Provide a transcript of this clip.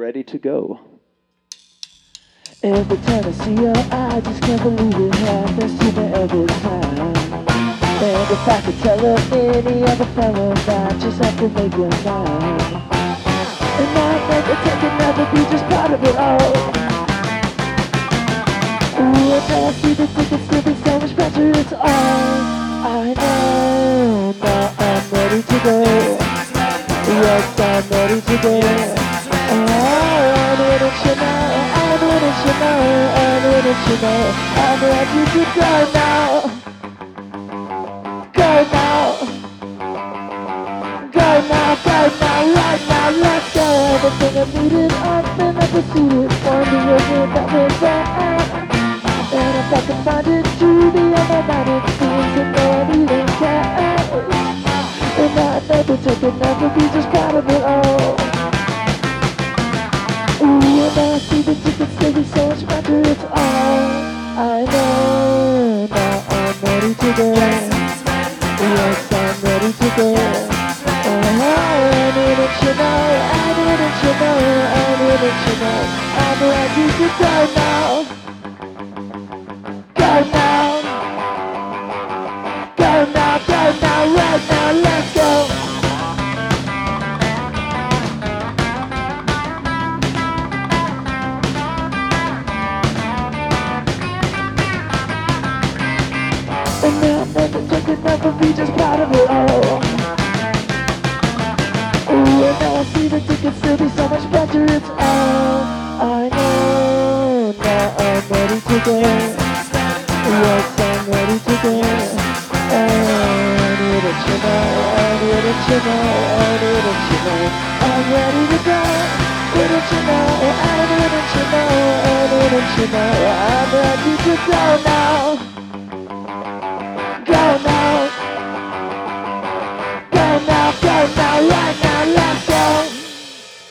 ready to go. Every time I see her, I just can't believe it happens to me every time. And if I could tell her any other fella, I just have to make her mine. And I never take another be just part of it all. Ooh, and now I see that there can still be so much better, it's all I know. Now I'm ready to go. Yes, I'm ready to go. I didn't you know, I didn't you know, I didn't you know, I'm ready to go now. Go now. Go now, right now, let's go. Everything I needed, I've been I pursued it. Wondering that was right. And if I can find it to be on my mind, it seems that nobody don't care. And I never take another be just part of it all. Ooh, and I see that you can still be so much better, it's all I know. Now I'm ready to go. Yes, I'm ready to go. I didn't you know, I didn't you know, I didn't you know, I'm ready to go now. Go now. Go now, right now, let's go. And now I'm never taking never be just part of it all. Ooh, and now I see that you can still be so much better, it's all I know. Now I'm ready to go. Yes, I'm ready to go. I didn't you know, I didn't you know, I didn't you know, I'm ready to go. Didn't you know, I didn't you know, I didn't you know, I'm ready to go now. Go now, right